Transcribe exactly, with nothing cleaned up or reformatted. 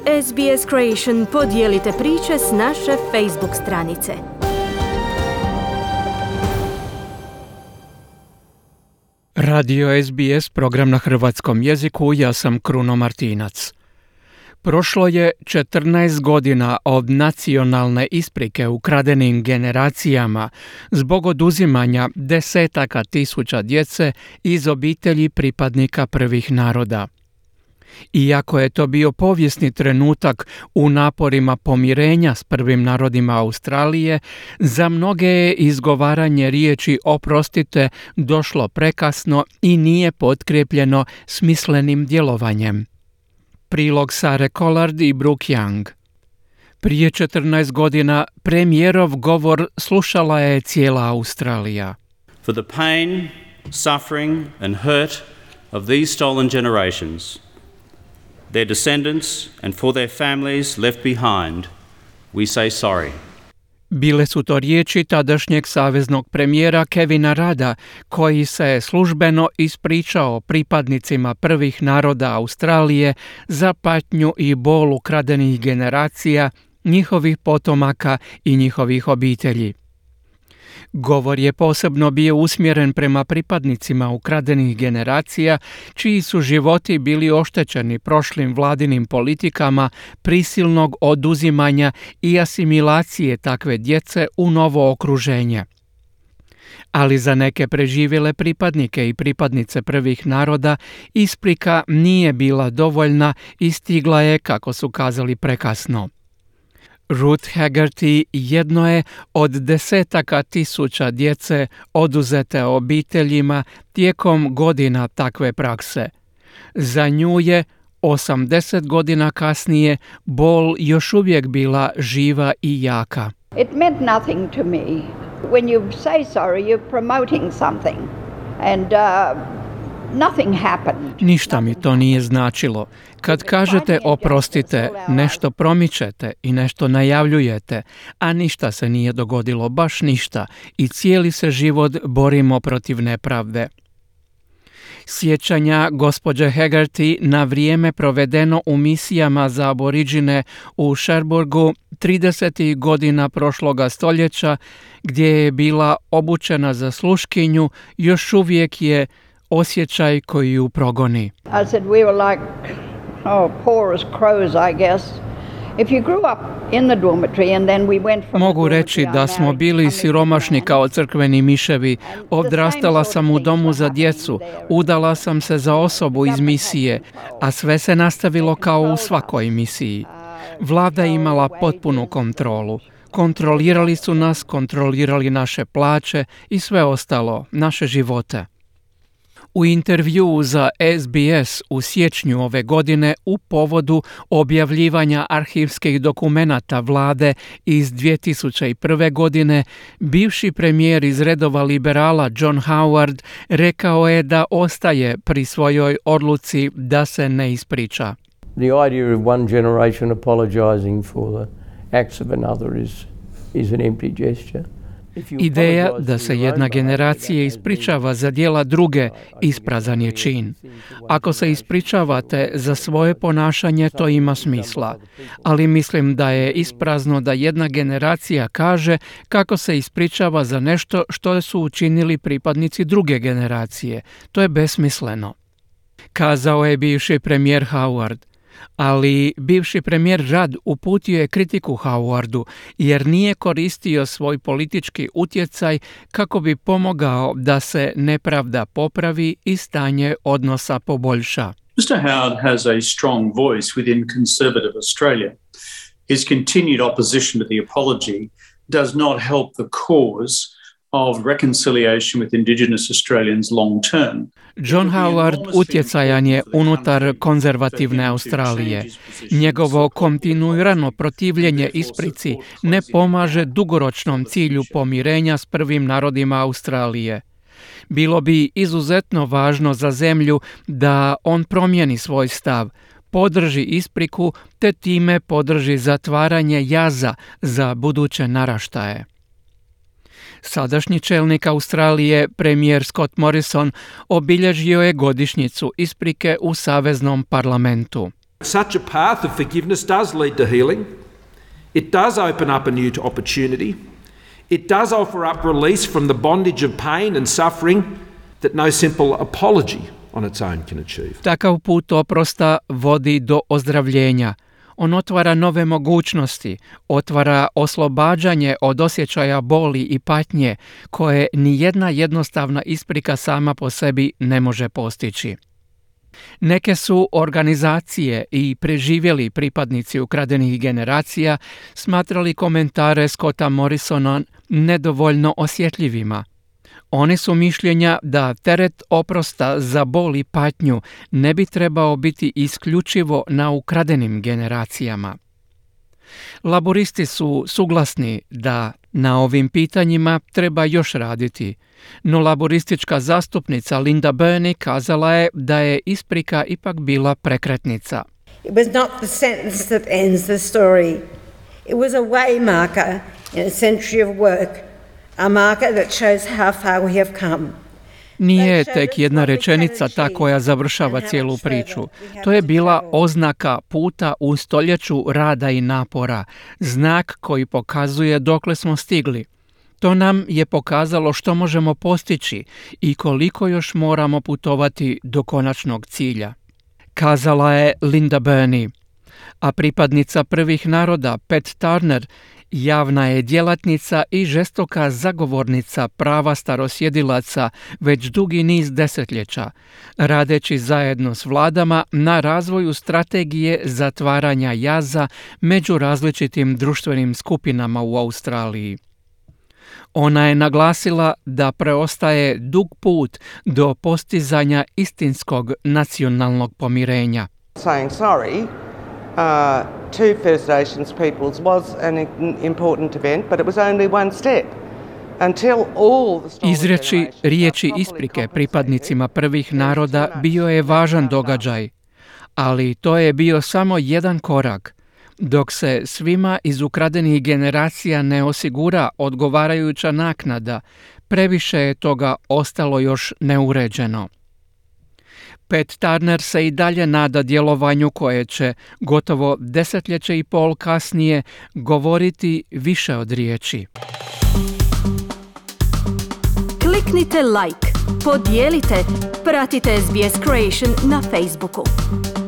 S B S Creation podijelite priče s naše Facebook stranice. Radio S B S, program na hrvatskom jeziku, ja sam Kruno Martinac. Prošlo je četrnaest godina od nacionalne isprike ukradenim generacijama zbog oduzimanja desetaka tisuća djece iz obitelji pripadnika prvih naroda. Iako je to bio povijesni trenutak u naporima pomirenja s prvim narodima Australije, za mnoge je izgovaranje riječi oprostite došlo prekasno i nije potkrijepljeno smislenim djelovanjem. Prilog Sare Collard i Brooke Young. Prije četrnaest godina premijerov govor slušala je cijela Australija. For the pain, suffering and hurt of these stolen generations, their descendants and for their families left behind, we say sorry. Bile su to riječi tadašnjeg saveznog premijera Kevina Rudda, koji se je službeno ispričao pripadnicima prvih naroda Australije za patnju i bol ukradenih generacija, njihovih potomaka i njihovih obitelji. Govor je posebno bio usmjeren prema pripadnicima ukradenih generacija, čiji su životi bili oštećeni prošlim vladinim politikama prisilnog oduzimanja i asimilacije takve djece u novo okruženje. Ali za neke preživjele pripadnike i pripadnice prvih naroda isprika nije bila dovoljna i stigla je, kako su kazali, prekasno. Ruth Haggerty jedno je od desetaka tisuća djece oduzete obiteljima tijekom godina takve prakse. Za nju je osamdeset godina kasnije bol još uvijek bila živa i jaka. It meant nothing to me. When you say sorry, you're promoting something. And uh, nothing happened. Ništa mi to nije značilo. Kad kažete oprostite, nešto promičete i nešto najavljujete, a ništa se nije dogodilo, baš ništa, i cijeli se život borimo protiv nepravde. Sjećanja gospođe Haggerty na vrijeme provedeno u misijama za aboriđine u Sherburgu tridesetih godina prošloga stoljeća, gdje je bila obučena za sluškinju, još uvijek je osjećaj koji ju progoni. I said we were like oh, poor as crows, I guess. If you grew up in the dormitory and then we went from Mogu reći da smo bili siromašni kao crkveni miševi. Odrastala sam u domu za djecu, udala sam se za osobu iz misije, a sve se nastavilo kao u svakoj misiji. Vlada je imala potpunu kontrolu. Kontrolirali su nas, kontrolirali naše plaće i sve ostalo, naše živote. U intervjuu za S B S u siječnju ove godine u povodu objavljivanja arhivskih dokumenata vlade iz dvije tisuće prve. godine, bivši premijer iz redova liberala John Howard rekao je da ostaje pri svojoj odluci da se ne ispriča. The idea of one generation apologizing for the acts of another is, is an empty gesture. Ideja da se jedna generacija ispričava za djela druge isprazan je čin. Ako se ispričavate za svoje ponašanje, to ima smisla. Ali mislim da je isprazno da jedna generacija kaže kako se ispričava za nešto što su učinili pripadnici druge generacije. To je besmisleno. Kazao je bivši premijer Howard. Ali bivši premijer Rudd uputio je kritiku Howardu jer nije koristio svoj politički utjecaj kako bi pomogao da se nepravda popravi i stanje odnosa poboljša. mister Howard has a strong voice within conservative Australia. His continued opposition to the apology does not help the cause of reconciliation with Indigenous Australians long term. John Howard utjecajan je unutar konzervativne Australije. Njegovo kontinuirano protivljenje isprici ne pomaže dugoročnom cilju pomirenja s prvim narodima Australije. Bilo bi izuzetno važno za zemlju da on promijeni svoj stav, podrži ispriku te time podrži zatvaranje jaza za buduće naraštaje. Sadašnji čelnik Australije, premijer Scott Morrison, obilježio je godišnjicu isprike u Saveznom parlamentu. Such a path of forgiveness does lead to healing. It does open up a new opportunity. It does offer up release from the bondage of pain and suffering that no simple apology on its own can achieve. Takav put oprosta vodi do ozdravljenja. On otvara nove mogućnosti, otvara oslobađanje od osjećaja boli i patnje koje ni jedna jednostavna isprika sama po sebi ne može postići. Neke su organizacije i preživjeli pripadnici ukradenih generacija smatrali komentare Scotta Morrisona nedovoljno osjetljivima. Oni su mišljenja da teret oprosta za bol i patnju ne bi trebao biti isključivo na ukradenim generacijama. Laboristi su suglasni da na ovim pitanjima treba još raditi, no laboristička zastupnica Linda Burney kazala je da je isprika ipak bila prekretnica. It was not the sentence that ends the story. It was a way marker in a century of work, a marker that shows how far we have come. Nije tek jedna rečenica ta koja završava cijelu priču. To je bila oznaka puta u stoljeću rada i napora, znak koji pokazuje dokle smo stigli. To nam je pokazalo što možemo postići i koliko još moramo putovati do konačnog cilja, kazala je Linda Burney. A pripadnica prvih naroda Pat Turner javna je djelatnica i žestoka zagovornica prava starosjedilaca već dugi niz desetljeća, radeći zajedno s vladama na razvoju strategije zatvaranja jaza među različitim društvenim skupinama u Australiji. Ona je naglasila da preostaje dug put do postizanja istinskog nacionalnog pomirenja. Saying sorry uh, to First Nations peoples was an important event, but it was only one step. Izreći riječi isprike pripadnicima prvih naroda bio je važan događaj, ali to je bio samo jedan korak. Dok se svima iz ukradenih generacija ne osigura odgovarajuća naknada, previše je toga ostalo još neuređeno. Pat Turner se i dalje nada djelovanju koje će gotovo desetljeće i pol kasnije govoriti više od riječi. Kliknite like, podijelite, pratite S B S Creation na Facebooku.